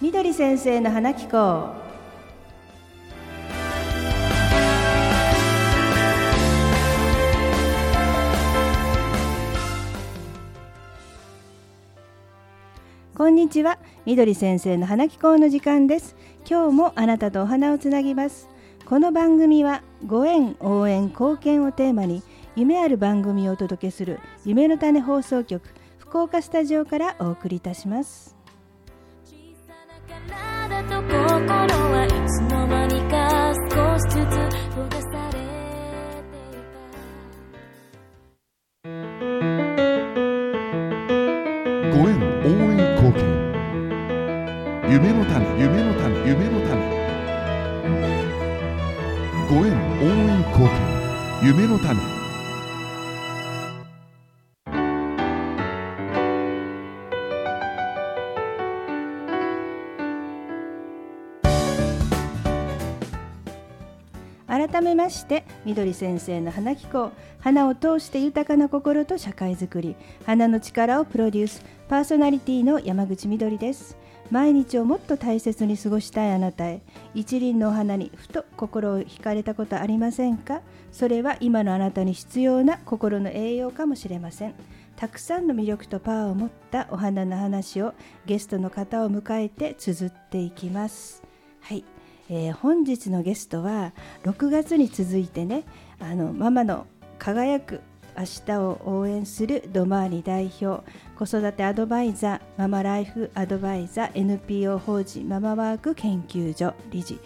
みどり先生の花聞こう。こんにちは、みどり先生の花聞こうの時間です。今日もあなたとお花をつなぎます。この番組はご縁、応援、貢献をテーマに夢ある番組をお届けする夢の種放送局福岡スタジオからお送りいたします。体と心はいつの間にか少しずつ閉ざされていた。ご縁、応援、貢献、夢の種、夢の種、夢の種。ご縁、応援、貢献、夢の種。 改めましてみどり先生の花聞こう。花を通して豊かな心と社会づくり、花の力をプロデュース、パーソナリティの山口みどりです。毎日をもっと大切に過ごしたいあなたへ、一輪のお花にふと心を惹かれたことありませんか？それは今のあなたに必要な心の栄養かもしれません。たくさんの魅力とパワーを持ったお花の話をゲストの方を迎えて綴っていきます。はい、本日のゲストは6月に続いてね、ママの輝く明日を応援するドマーニ代表、子育てアドバイザー、ママライフアドバイザー、 NPO 法人ママワーク研究所理事、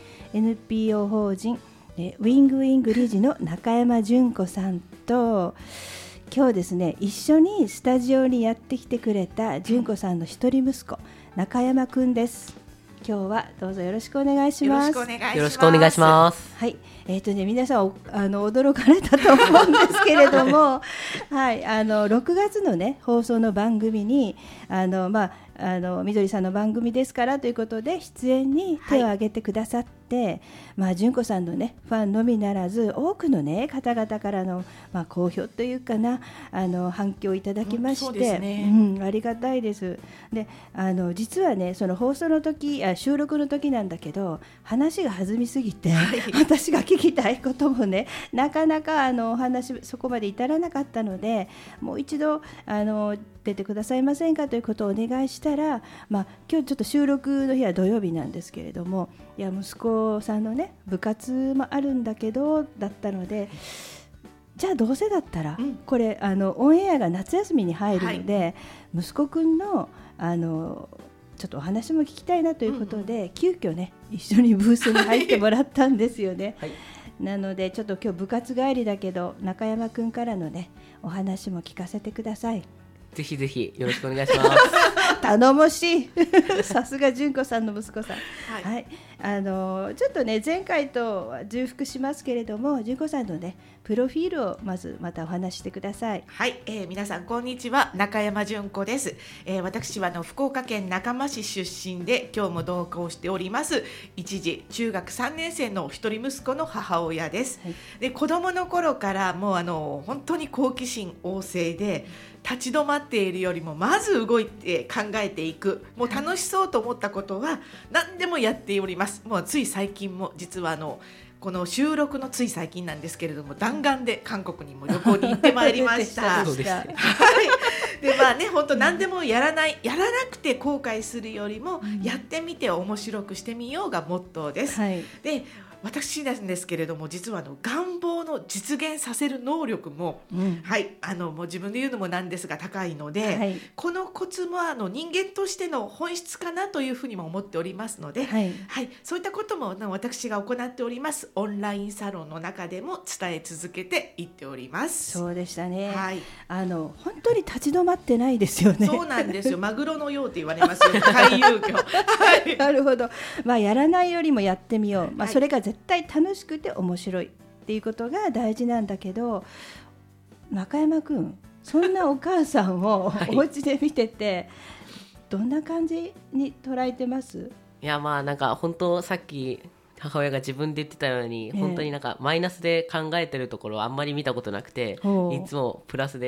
NPO 法人ウィングウィング理事の中山純子さんと、今日ですね、一緒にスタジオにやってきてくれた純子さんの一人息子中山くんです。今日はどうぞよろしくお願いします。 よろしくお願いします。 はい、皆さん驚かれたと思うんですけれどもはい、6月のね放送の番組にみどりさんの番組ですからということで出演に手を挙げてくださって、純子さんのねファンのみならず多くのね方々からの、好評というかな反響をいただきまして、ありがたいです。で実はねその放送の時収録の時なんだけど話が弾みすぎて、私が聞きたいこともねなかなかお話そこまで至らなかったので、もう一度出てくださいませんかということをお願いしたら、今日ちょっと収録の日は土曜日なんですけれども、いや息子さんのね部活もあるんだけどだったので、じゃあどうせだったら、これオンエアが夏休みに入るので、息子くんのちょっとお話も聞きたいなということで、急遽ね一緒にブースに入ってもらったんですよね。なのでちょっと今日部活帰りだけど中山くんからのねお話も聞かせてください。 ぜひぜひよろしくお願いします頼もしいさすが純子さんの息子さん。はい、ちょっとね前回と重複しますけれども、純子さんのねプロフィールをまたお話してください。 はい、皆さんこんにちは、中山純子です。私は福岡県中間市出身で今日も同行しております一児中学3年生の一人息子の母親です。で子供の頃からもう本当に好奇心旺盛で、立ち止まっているよりもまず動いて考えていく、もう楽しそうと思ったことは何でもやっております。もうつい最近も実はこの収録のつい最近なんですけれども、弾丸で韓国にも旅行に行ってまいりましたそうですね。 で本当何でもやらなくて後悔するよりも、やってみて面白くしてみようがモットーです。で私なんですけれども、実は願望の実現させる能力も、もう自分で言うのもなんですが高いので、このコツも人間としての本質かなというふうにも思っておりますので、そういったことも私が行っておりますオンラインサロンの中でも伝え続けていっております。 そうでしたね。本当に立ち止まってないですよね。 そうなんですよ。マグロのようと言われますよ、回遊魚なるほど。やらないよりもやってみよう、それが絶対楽しくて面白いっていうことが大事なんだけど、中山くんそんなお母さんをお家で見てて、どんな感じに捉えてます？ いやなんか本当さっき母親が自分で言ってたように、本当になんかマイナスで考えてるところはあんまり見たことなくて、いつもプラスで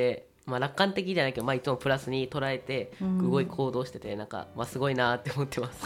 楽観的じゃないけど、いつもプラスに捉えてすごい行動してて、なんか、すごいなって思ってます。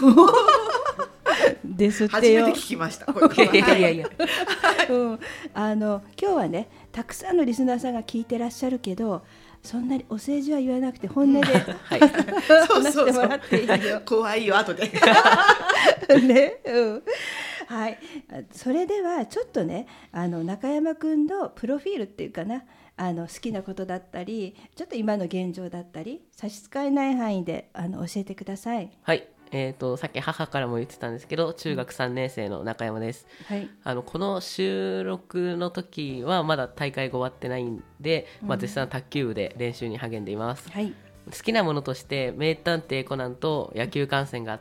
ですっ初てよめて聞きましたこういうことは。 いやいやいや、 今日はねたくさんのリスナーさんが聞いてらっしゃるけど、そんなにお世辞は言わなくて本音ではい、 話してもらっていいよ。 怖いよ後で。 ね、はい。それではちょっとね、中山くんのプロフィールっていうかな、好きなことだったり、ちょっと今の現状だったり、差し支えない範囲で教えてください。 はい。さっき母からも言ってたんですけど、中学3年生の中山です。 はい。 この収録の時はまだ大会が終わってないんで、絶賛卓球部で練習に励んでいます。 はい。 好きなものとして名探偵コナンと野球観戦があって、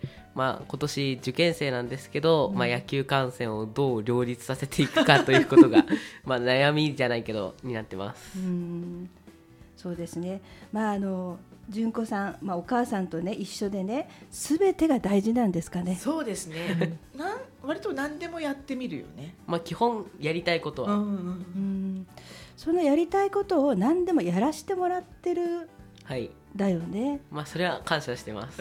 今年受験生なんですけど、野球観戦をどう両立させていくかということが悩みじゃないけどになってます。 そうですね。純子さん、お母さんとね一緒でね、すべてが大事なんですかね。 そうですね。割と何でもやってみるよね。 基本やりたいことは、 そのやりたいことを何でもやらせてもらってる。 はい。 だよね。 それは感謝してます。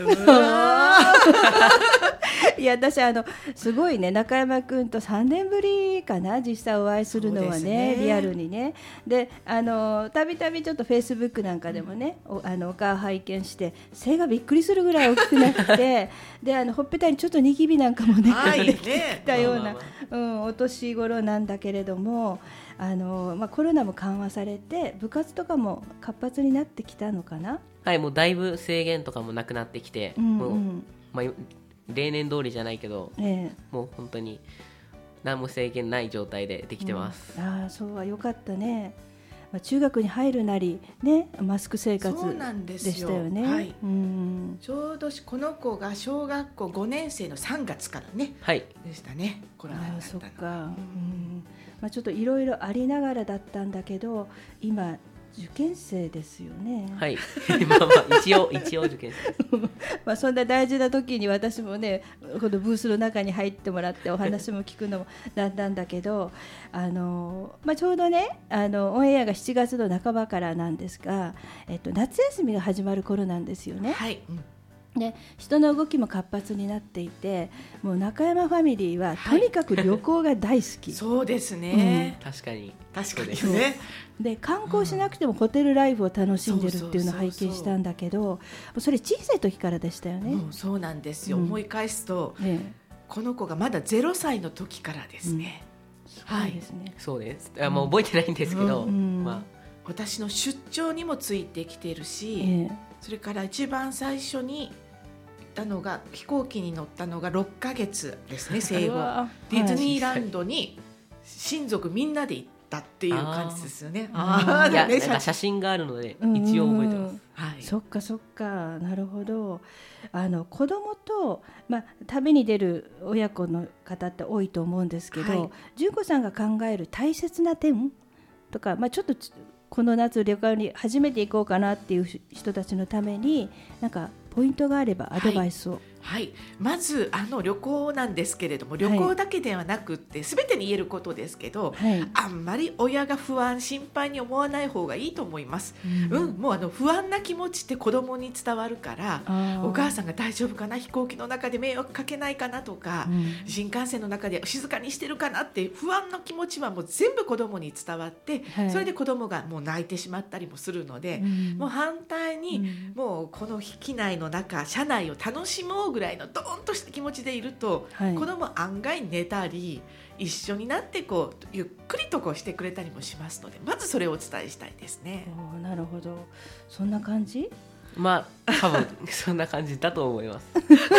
いや私すごいね、中山くんと3年ぶりかな、実際お会いするのは ねリアルにね。でたびたびちょっとフェイスブックなんかでもね、お顔拝見して背がびっくりするぐらい大きくなってでほっぺたにちょっとニキビなんかもね出てきたような、お年頃なんだけれども、コロナも緩和されて部活とかも活発になってきたのかな。 はい、もうだいぶ制限とかもなくなってきて、例年通りじゃないけど、もう本当に何も制限ない状態でできてます。 そうはよかったね。中学に入るなりね、マスク生活でしたよね。 はい、ちょうどこの子が小学校5年生の3月からね、 はい、 でしたね。コロナになったの。 そっか。ちょっといろいろありながらだったんだけど、今受験生ですよね。 はい。一応受験生。 そんな大事な時に私もね、このブースの中に入ってもらってお話も聞くのもだんだんだけど、ちょうどね、オンエアが7月の半ばからなんですが、夏休みが始まる頃なんですよね。 はい。 で人の動きも活発になっていて、もう中山ファミリーはとにかく旅行が大好き。 そうですね。 確かにね。 で観光しなくてもホテルライフを楽しんでるっていうのを拝見したんだけど、それ小さい時からでしたよね。 そうなんですよ。思い返すと、この子がまだ0歳の時からですね。 はい。 そうです。もう覚えてないんですけど、 私の出張にもついてきてるし、それから一番最初に行ったのが飛行機に乗ったのが6ヶ月ですね、生後。ディズニーランドに親族みんなで行ったっていう感じですよね。 なんか写真があるので一応覚えてます。 そっかそっか、なるほど。子供と、旅に出る親子の方って多いと思うんですけど、純子さんが考える大切な点とか、ちょっとこの夏旅行に初めて行こうかなっていう人たちのためになんかポイントがあればアドバイスを。 まず旅行なんですけれども、旅行だけではなくって全てに言えることですけど、あんまり親が不安心配に思わない方がいいと思います。もう不安な気持ちって子供に伝わるから、お母さんが大丈夫かな、飛行機の中で迷惑かけないかなとか、新幹線の中で静かにしてるかなって不安の気持ちはもう全部子供に伝わって、それで子供がもう泣いてしまったりもするので、もう反対に、もうこの機内の中車内を楽しもうぐらいのドーンとした気持ちでいると、子供案外寝たり一緒になってゆっくりとしてくれたりもしますので、まずそれをお伝えしたいですね。 なるほど。そんな感じ？ 多分そんな感じだと思います。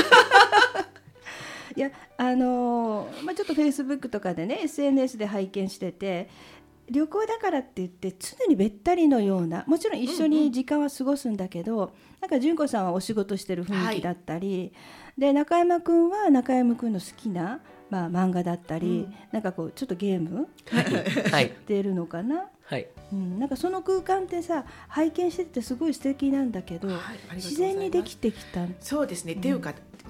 いやちょっとフェイスブックとかでね SNS で拝見してて、旅行だからって言って常にべったりのような、もちろん一緒に時間は過ごすんだけど、なんか純子さんはお仕事してる雰囲気だったり、で中山くんは中山くんの好きな、漫画だったり、なんかちょっとゲームしてるのかな。なんかその空間ってさ、拝見しててすごい素敵なんだけど、自然にできてきた。 そうですね。っていうか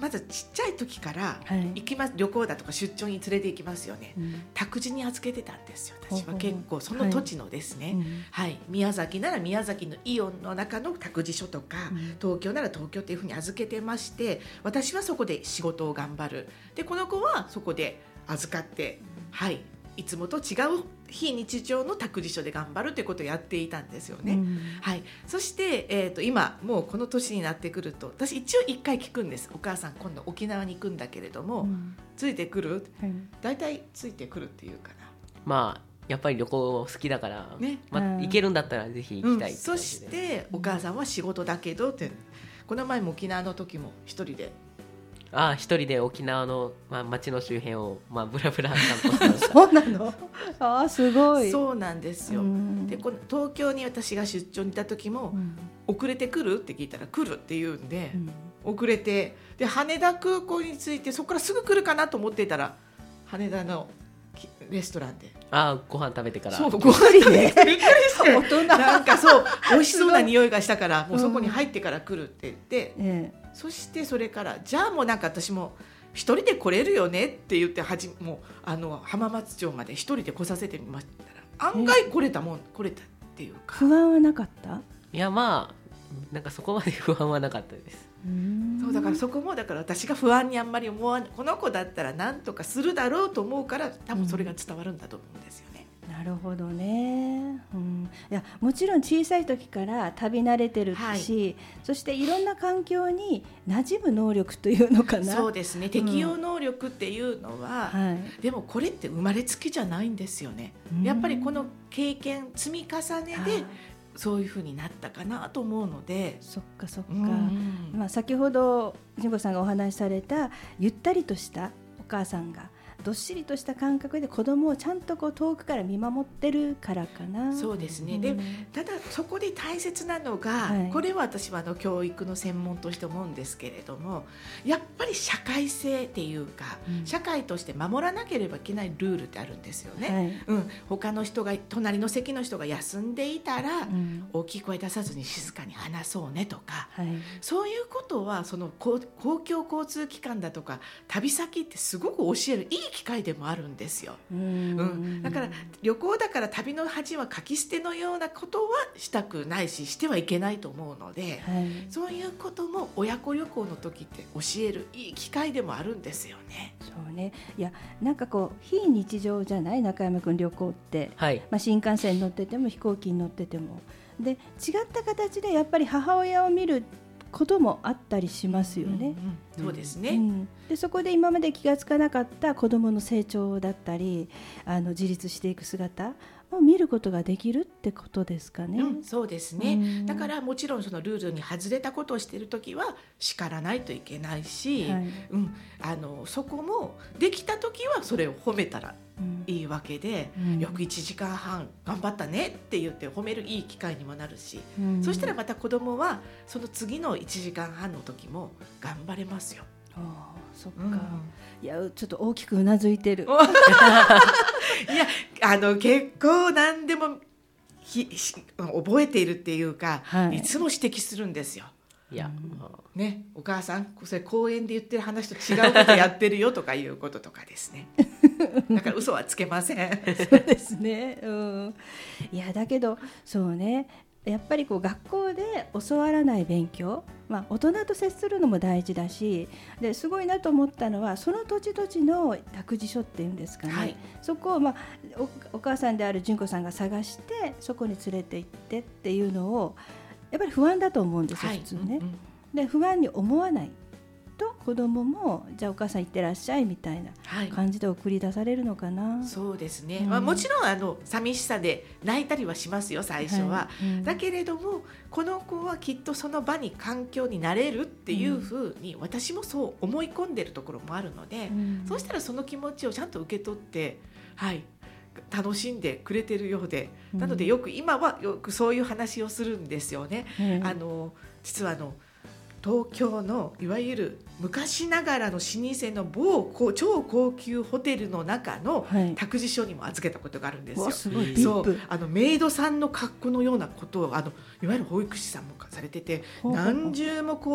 まずちっちゃい時からはい行きます、旅行だとか出張に連れて行きますよね。 うん託児に預けてたんですよ。私はほうほう結構その土地のですね、 うんはい宮崎なら宮崎のイオンの中の託児所とか、 うん東京なら東京っていうふうに預けてまして、私はそこで仕事を頑張る。でこの子はそこで預かって、はいいつもと違う非日常の託児所で頑張るということをやっていたんですよね。 うんはい、そして、今もうこの年になってくると、私一応1回聞くんです。お母さん今度沖縄に行くんだけれども、 うんついてくる？ はいだいたいついてくるっていうかまあやっぱり旅行好きだから、 ね行けるんだったらぜひ行きたいってそ感じで、 してお母さんは仕事だけどって、この前も沖縄の時も一人で一人で沖縄の、町の周辺を、ブラブラ散歩してましたそうなのすごい。 そうなんですよ。 うんでこの東京に私が出張に行った時も、 うん遅れてくるって聞いたら来るって言うんで、 うん遅れてで羽田空港に着いてそこからすぐ来るかなと思っていたら羽田のレストランでご飯食べてからそうご飯でびっくりして大人なんかそう美味しそうな匂いがしたからもうそこに入ってから来るって言って、 えそしてそれからじゃあもうなんか私も一人で来れるよねって言ってもう浜松町まで一人で来させてみましたら案外来れたっていうか、 不安はなかった？ いやなんかそこまで不安はなかったです。 そうだからそこもだから私が不安にあんまり思わない、この子だったら何とかするだろうと思うから多分それが伝わるんだと思うんですよね。 なるほどね、いやもちろん小さい時から旅慣れてるし、 はいそしていろんな環境に馴染む能力というのかな。 そうですね、適応能力っていうのは、 はいでもこれって生まれつきじゃないんですよね。やっぱりこの経験積み重ねでそういう風になったかなと思うので、 そっかそっか、 うん先ほど純子さんがお話しされたゆったりとしたお母さんがどっしりとした感覚で子供をちゃんと遠くから見守ってるからかな。 そうですね、でただそこで大切なのが、 はいこれは私は教育の専門として思うんですけれども、やっぱり社会性っていうか、社会として守らなければいけないルールってあるんですよね。 はい他の人が隣の席の人が休んでいたら、 うん大きい声出さずに静かに話そうねとか、 はいそういうことはその公共交通機関だとか旅先ってすごく教えるいい機会でもあるんですよ。だから旅行だから旅の恥はかき捨てのようなことはしたくないししてはいけないと思うので、 はいそういうことも親子旅行の時って教えるいい機会でもあるんですよね。 そうね、いやなんか非日常じゃない中山君旅行って、 はい新幹線に乗ってても飛行機に乗っててもで違った形でやっぱり母親を見ることもあったりしますよね。 そうですね、 でそこで今まで気がつかなかった子どもの成長だったり自立していく姿を見ることができるってことですかね。 そうですね、だからもちろんそのルールに外れたことをしているときは叱らないといけないし、 はいそこもできたときはそれを褒めたらいいわけで、よく1時間半頑張ったねって言って褒めるいい機会にもなるし、そしたらまた子供はその次の1時間半の時も頑張れますよ。 そっか、いやちょっと大きくうなずいてるいや結構何でも覚えているっていうか、いつも指摘するんですよ。 いや、 ね、お母さんそれ公園で言ってる話と違うことやってるよとかいうこととかですねだから嘘はつけませんそうですね、いやだけどそうね、やっぱり学校で教わらない勉強、大人と接するのも大事だし、ですごいなと思ったのはその土地土地の託児所っていうんですかね、 はい、 そこを、お母さんである純子さんが探してそこに連れて行ってっていうのをやっぱり不安だと思うんですよ、普通ね、で不安に思わないと子供もじゃあお母さん行ってらっしゃいみたいな感じで送り出されるのかな。 そうですね、もちろん寂しさで泣いたりはしますよ最初は、だけれどもこの子はきっとその場に環境になれるっていうふうに、私もそう思い込んでるところもあるので、そうしたらその気持ちをちゃんと受け取って楽しんでくれてるようで、なので今はよくそういう話をするんですよね。実は東京のいわゆる昔ながらの老舗の某超高級ホテルの中の託児所にも預けたことがあるんですよ。 すごいそうメイドさんの格好のようなことをいわゆる保育士さんもされてて、何重も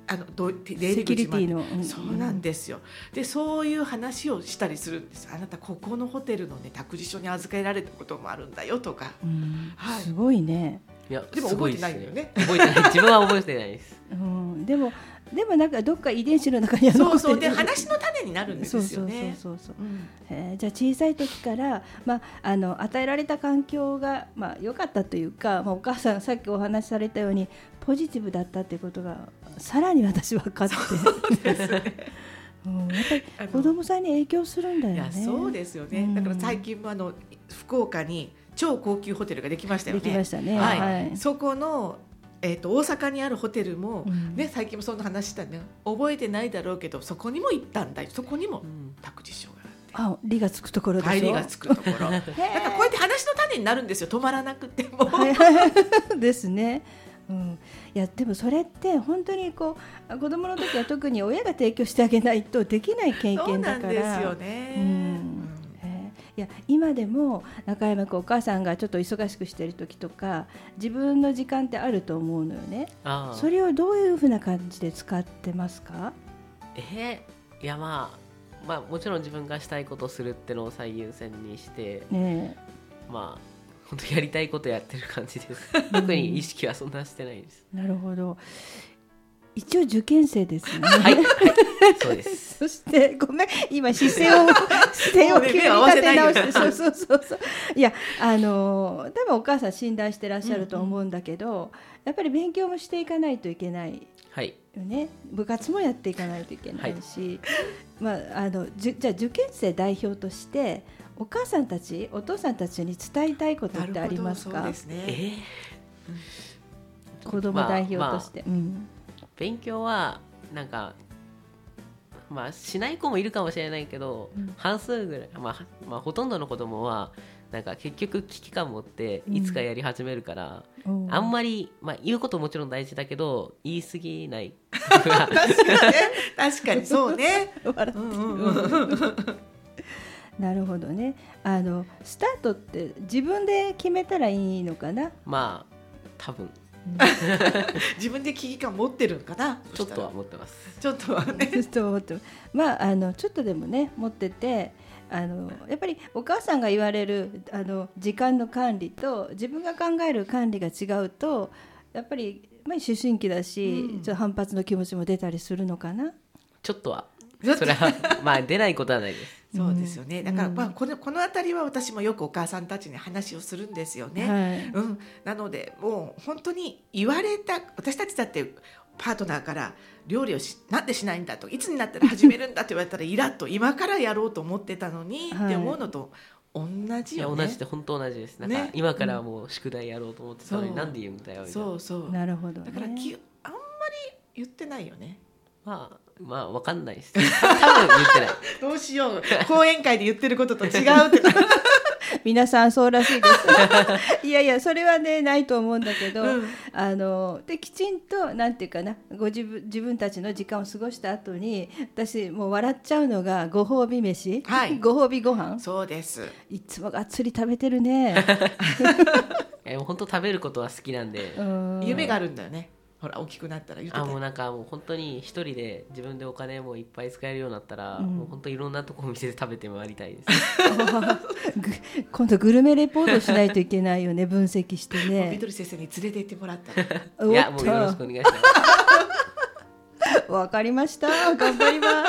出入り口までセキュリティの、 そうなんですよ。でそういう話をしたりするんです。あなたここのホテルのね託児所に預けられたこともあるんだよとか、はい、 すごいね。 いやでも覚えてないんだよね。 覚えてない自分は覚えてないです、 でもなんかどっか遺伝子の中には残ってる。 そうで話の種になるんですよね。 そう、じゃあ小さい時から、与えられた環境が良かったというか、お母さんさっきお話しされたようにポジティブだったっていうことがさらに私分かってやっぱり子供さんに影響するんだよね。 いやそうですよね。だから最近も福岡に超高級ホテルができましたよね。 できましたね。 はい。そこの大阪にあるホテルも、最近もそんな話したね。覚えてないだろうけどそこにも行ったんだよ。そこにも託児所があって。 理がつくところでしょ。 理がつくところ。なんかこうやって話の種になるんですよ。止まらなくても。 ですね。いやでもそれって本当に子供の時は特に親が提供してあげないとできない経験だから。そうなんですよね。いや今でも中山君お母さんがちょっと忙しくしている時とか自分の時間ってあると思うのよね。それをどういうふうな感じで使ってますか？ いやもちろん自分がしたいことをするってのを最優先にして、本当やりたいことやってる感じです。特に意識はそんなしてないです。 なるほど。一応受験生ですね。 はい、そうです。 そしてごめん今姿勢を急に立て直してそういや多分お母さん信頼してらっしゃると思うんだけど、やっぱり勉強もしていかないといけないよね。部活もやっていかないといけないし、じゃあ受験生代表としてお母さんたちお父さんたちに伝えたいことってありますか？ そうですね。 子供代表として、 勉強はなんかしない子もいるかもしれないけど、半数ぐらい、ほとんどの子供はなんか結局危機感持っていつかやり始めるから、あんまり、言うこともちろん大事だけど言い過ぎない確かにそうねなるほどね。スタートって自分で決めたらいいのかな。 多分自分で危機感持ってるのかな。 ちょっとは持ってます。 ちょっとでもね持っててやっぱりお母さんが言われる時間の管理と自分が考える管理が違うとやっぱり思春期だし、ちょっと反発の気持ちも出たりするのかな。 ちょっとはそれは出ないことはないです。 そうですよね。だからこのあたりは私もよくお母さんたちに話をするんですよね。なのでもう本当に言われた私たちだってパートナーから料理をなんでしないんだといつになったら始めるんだって言われたらイラッと今からやろうと思ってたのに、って思うのと同じよね。 同じで本当同じです。なんか今からもう宿題やろうと思ってたのになんで言うんだよみたいな。 そうなるほど、ね、 だからあんまり言ってないよね。 分かんないです。多分言ってない。 どうしよう。講演会で言ってることと違うって。 皆さんそうらしいです。いやそれはねないと思うんだけど、できちんとなんていうかな自分たちの時間を過ごした後に私もう笑っちゃうのがご褒美飯、ご褒美ご飯。 そうです。 いつもがっつり食べてるね。 本当食べることは好きなんで。 夢があるんだよね。ほら大きくなったら言ってた。 もう本当に一人で自分でお金もいっぱい使えるようになったら、もう本当いろんなとこお店で食べて回りたいです。 今度グルメレポートしないといけないよね。分析してね。 みどり先生に連れて行ってもらったいやもうよろしくお願いします。 わかりました。頑張ります。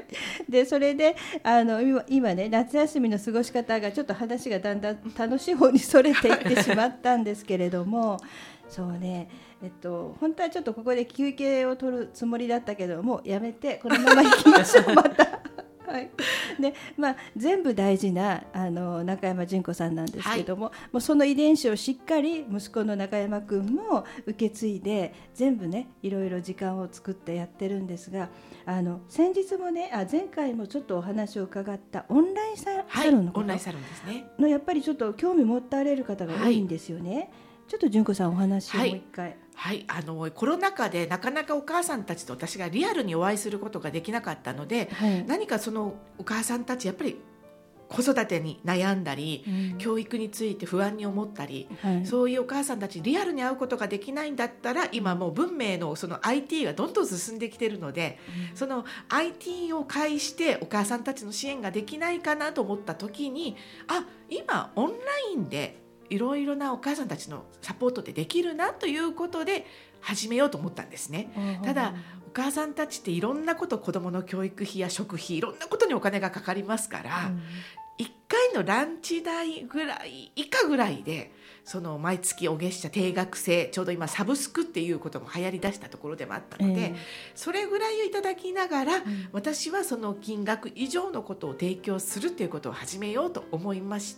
でそれで今ね夏休みの過ごし方がちょっと話がだんだん楽しい方にそれていってしまったんですけれども、そうね。本当はちょっとここで休憩を取るつもりだったけどもやめてこのまま行きましょうまた。で全部大事な中山純子さんなんですけども、もうその遺伝子をしっかり息子の中山くんも受け継いで全部ねいろいろ時間を作ってやってるんですが、先日もね前回もちょっとお話を伺ったオンラインサロンのこと、 オンラインサロンですねのやっぱりちょっと興味持たれる方が多いんですよね。ちょっと純子さんお話をもう一回。 コロナ禍でなかなかお母さんたちと私がリアルにお会いすることができなかったので、何かそのお母さんたちやっぱり子育てに悩んだり、 うん教育について不安に思ったり、 はいそういうお母さんたちリアルに会うことができないんだったら、今もう文明のその IT がどんどん進んできているので、その IT を介してお母さんたちの支援ができないかなと思った時に、今オンラインでいろいろなお母さんたちのサポートでできるなということで始めようと思ったんですね。ただお母さんたちっていろんなこと、子どもの教育費や食費、いろんなことにお金がかかりますから、1回のランチ代ぐらい以下ぐらいで、その毎月お月謝定額制、ちょうど今サブスクっていうことも流行りだしたところでもあったので、それぐらいをいただきながら、私はその金額以上のことを提供するっていうことを始めようと思いまして、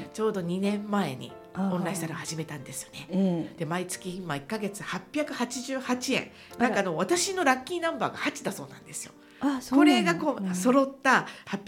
ちょうど2年前にオンラインサロン始めたんですよね。で毎月今1ヶ月888円、なんか私のラッキーナンバーが8だそうなんですよ。これが揃った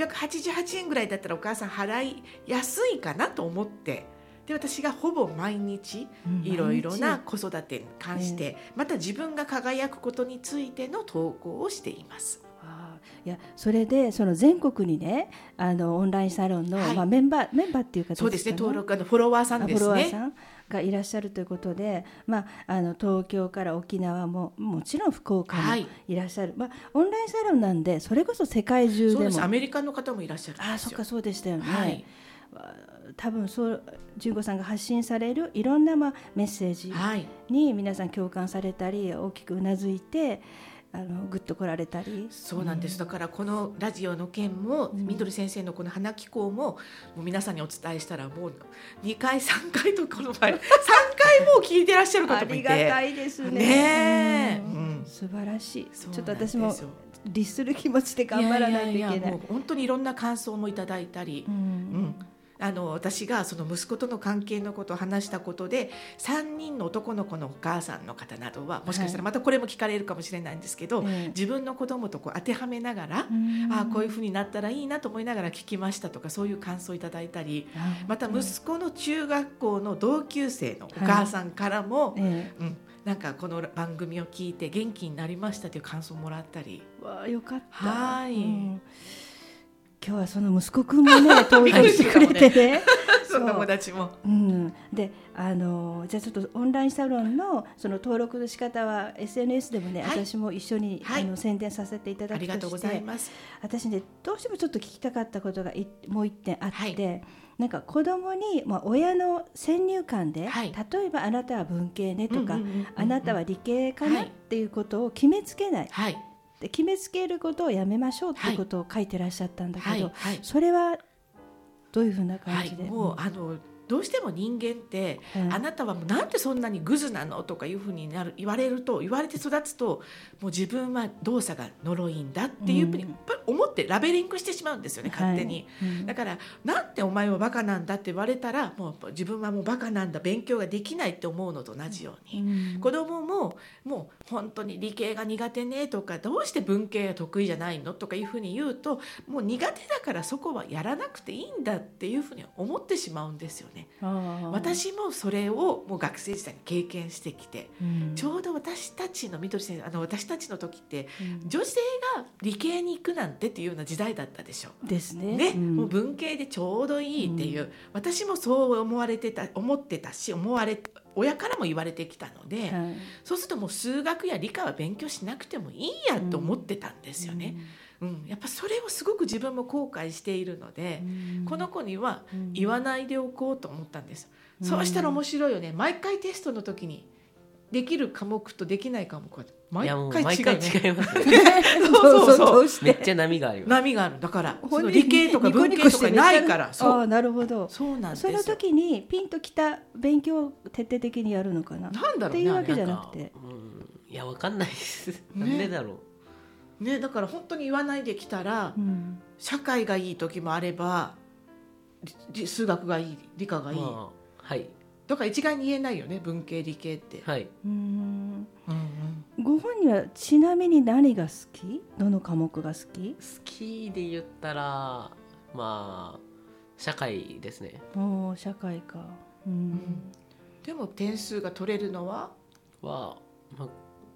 888円ぐらいだったらお母さん払いやすいかなと思って、で私がほぼ毎日いろいろな子育てに関して、また自分が輝くことについての投稿をしています。 いや、それでその全国にね、オンラインサロンの、メンバーっていう形ですかね。 そうですね、登録フォロワーさんですね。 フォロワーさんがいらっしゃるということで、東京から沖縄ももちろん福岡もいらっしゃる、オンラインサロンなんで、それこそ世界中でも、 そうです、アメリカの方もいらっしゃるんですよ。 そっか、そうでしたよね。多分純子さんが発信されるいろんなメッセージに皆さん共感されたり、大きくうなずいてグッと来られたり。 そうなんです。だからこのラジオの件も、みどり先生のこの花紀行も、もう皆さんにお伝えしたら、もう2回3回とこの前3回もう聞いてらっしゃる方もいて、 ありがたいですね。素晴らしい。ちょっと私も律する気持ちで頑張らないといけない。 もう本当にいろんな感想もいただいたり、私がその息子との関係のことを話したことで、3人の男の子のお母さんの方などは、もしかしたらまたこれも聞かれるかもしれないんですけど、自分の子供と当てはめながら、こういうふうになったらいいなと思いながら聞きましたとか、そういう感想をいただいたり、また息子の中学校の同級生のお母さんからも、なんかこの番組を聞いて元気になりましたという感想をもらったり。 よかった。今日はその息子くんもね登場してくれてねその友達も、 でじゃあちょっとオンラインサロンのその登録の仕方は SNS でもね、私も一緒に、宣伝させていただくとして、ありがとうございます。私ね、どうしてもちょっと聞きたかったことがもう一点あって、なんか子供に、親の先入観で、例えばあなたは文系ねとか、あなたは理系かなっていうことを決めつけない、で決めつけることをやめましょうっていうことを書いてらっしゃったんだけど、それはどういうふうな感じで、 もうどうしても人間って、あなたはもうなんでそんなにグズなのとかいうふうに言われて育つと、もう自分は動作が呪いんだっていうふうに思ってラベリングしてしまうんですよね、勝手に。だからなんでお前はバカなんだって言われたら、もう自分はもうバカなんだ、勉強ができないって思うのと同じように、子供ももう本当に理系が苦手ねとか、どうして文系が得意じゃないのとかいうふうに言うと、もう苦手だからそこはやらなくていいんだっていうふうに思ってしまうんですよね。私もそれをもう学生時代に経験してきて、ちょうど私たちのみどり先生、私たちの時って、女性が理系に行くなんてっていうような時代だったでしょですね。 もう文系でちょうどいいっていう、私もそう思ってたし、親からも言われてきたので、そうするともう数学や理科は勉強しなくてもいいやと思ってたんですよね。やっぱそれをすごく自分も後悔しているので、この子には言わないでおこうと思ったんです。そうしたら面白いよね。毎回テストの時にできる科目とできない科目は毎回違うね。 違いますねそうめっちゃ波があります。 波がある。だからその理系とか文系とかないから。 なるほど。 そうなんですよ。 その時にピンときた勉強を徹底的にやるのかな。 なんだろうね。 っていうわけじゃなくて。 いや、わかんないです。なんでだろう。 ね、だから本当に言わないできたら、社会がいい時もあれば、数学がいい、理科がいい、だから一概に言えないよね、文系理系って。 ご本人はちなみに何が好き？どの科目が好き？ 好きで言ったら社会ですね。 社会か。 でも点数が取れるのは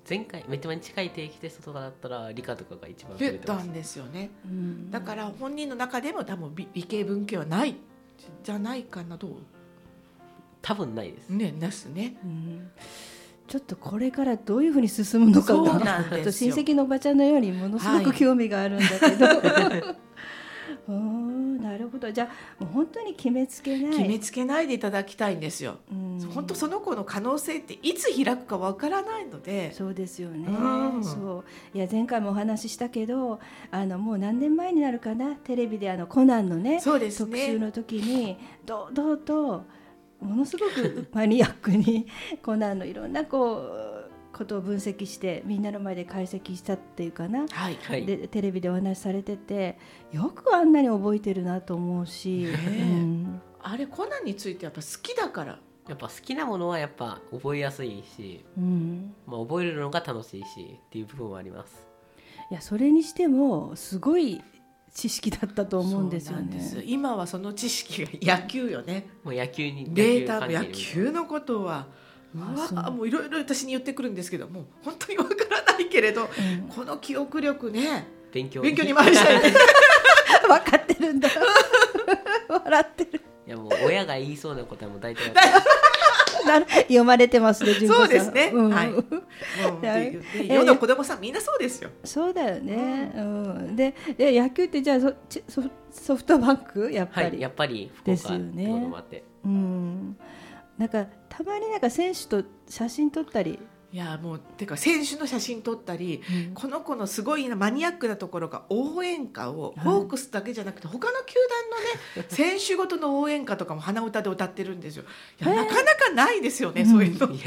前回めっちゃ近い定期テストとかだったら理科とかが一番取れてます。 たんですよね。だから本人の中でも多分理系文系はないじゃないかな。どう？ 多分ないですね。ですね。 ちょっとこれからどういうふうに進むのかそうなんですよ。 と親戚のおばちゃんのようにものすごく興味があるんだけど、なるほど。じゃあもう本当に決めつけないでいただきたいんですよ。本当その子の可能性っていつ開くかわからないので。 そうですよね。そういや前回もお話ししたけどもう何年前になるかな、テレビでコナンのね特集の時に堂々とものすごくマニアックにコナンのいろんなことを分析してみんなの前で解析したっていうかな、でテレビでお話しされてて、よくあんなに覚えてるなと思うし、 あれコナンについてやっぱ好きだから、 やっぱ好きなものはやっぱ覚えやすいし、覚えるのが楽しいしっていう部分はあります。 いやそれにしてもすごい知識だったと思うんですよね。 今はその知識が野球よね。 もう野球にデータ野球のことはもういろいろ私に言ってくるんですけど、もう本当にわからないけれど、この記憶力ね、勉強に回したいね。 分かってるんだ。笑ってる。 いやもう親が言いそうな答えも大体読まれてますね、純子さん。 そうですね。世の子供さんみんなそうですよ。 そうだよね。で野球ってじゃあソフトバンクやっぱり、 やっぱり福岡ってこともあって、 なんかたまに選手と写真撮ったり。 いやもうてか選手の写真撮ったり、この子のすごいマニアックなところが応援歌をホークスだけじゃなくて他の球団のね選手ごとの応援歌とかも鼻歌で歌ってるんですよ。いやなかなかないですよね、そういうのって。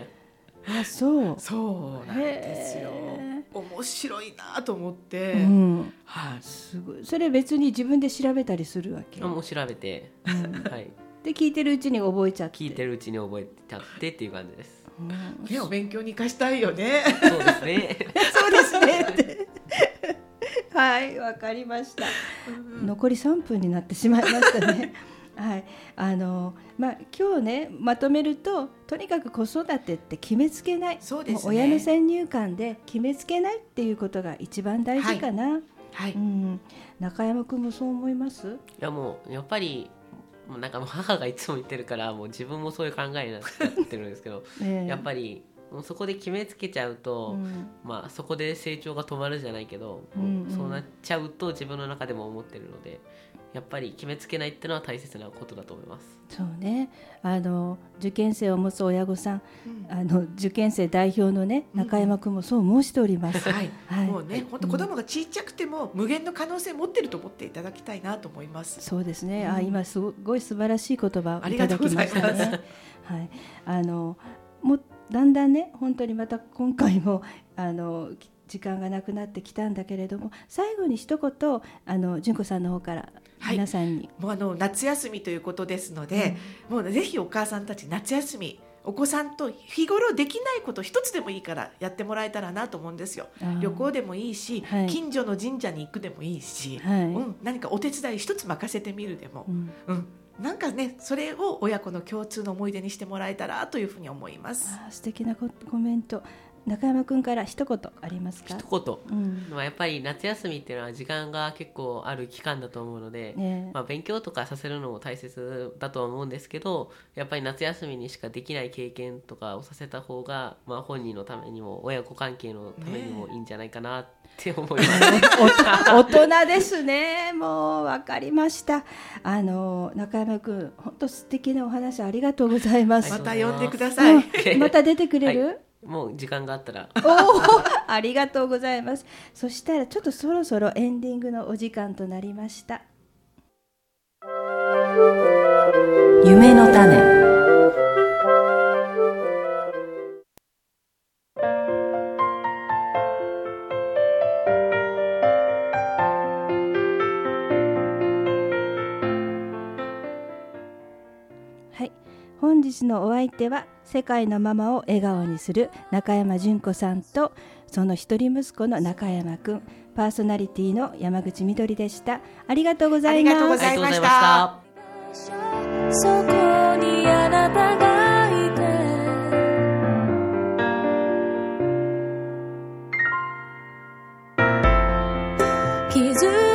そうなんですよ。面白いなと思って、 すごい。それ別に自分で調べたりするわけ？ もう調べて、 で聞いてるうちに覚えちゃってっていう感じです。 お勉強に生かしたいよね。 そうですね。 そうですねってはい、わかりました。残り3分になってしまいましたね。今日ねまとめると、とにかく子育てって決めつけない、 そうですね、 親の先入観で決めつけないっていうことが一番大事かな。中山君もそう思います？ いやもうやっぱりなんかもう母がいつも言ってるから、もう自分もそういう考えになってるんですけど、やっぱりもうそこで決めつけちゃうと、そこで成長が止まるじゃないけど、そうなっちゃうと自分の中でも思ってるので、やっぱり決めつけないっていうのは大切なことだと思います。 そうね、受験生を持つ親御さん、受験生代表のね中山君もそう申しております。 もうね、本当子供が小さくても無限の可能性を持っていると思っていただきたいなと思います。 そうですね。今すごい素晴らしい言葉をいただきましたね。もうだんだんね、本当にまた今回も時間がなくなってきたんだけれども、最後に一言純子さんの方から皆さんに、 もう夏休みということですので、もうぜひお母さんたち夏休みお子さんと日頃できないこと一つでもいいからやってもらえたらなと思うんですよ。旅行でもいいし、近所の神社に行くでもいいし、何かお手伝い一つ任せてみるでも、なんかね、それを親子の共通の思い出にしてもらえたらというふうに思います。 素敵なコメント。中山君から一言ありますか？ 一言、やっぱり夏休みっていうのは時間が結構ある期間だと思うので、勉強とかさせるのも大切だとは思うんですけど、やっぱり夏休みにしかできない経験とかをさせた方が、本人のためにも親子関係のためにもいいんじゃないかなって思います。 大人ですね。もう分かりました。中山君、本当素敵なお話ありがとうございます。 また呼んでください。 また出てくれる？ もう時間があったらありがとうございます。そしたらちょっとそろそろエンディングのお時間となりました。夢の種。本日のお相手は世界のママを笑顔にする中山純子さんと、その一人息子の中山くん、パーソナリティの山口みどりでした。ありがとうございます。 ありがとうございました。 そこにあなたがいて気づ